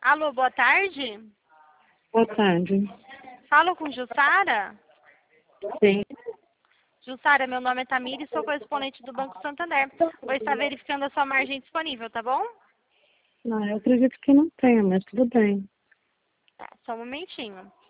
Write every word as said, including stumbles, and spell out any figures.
Alô, boa tarde. Boa tarde. Falo com Jussara? Sim. Jussara, meu nome é Tamira e sou correspondente do Banco Santander. Vou estar verificando a sua margem disponível, tá bom? Não, eu acredito que não tenha, mas tudo bem. Tá, só um momentinho.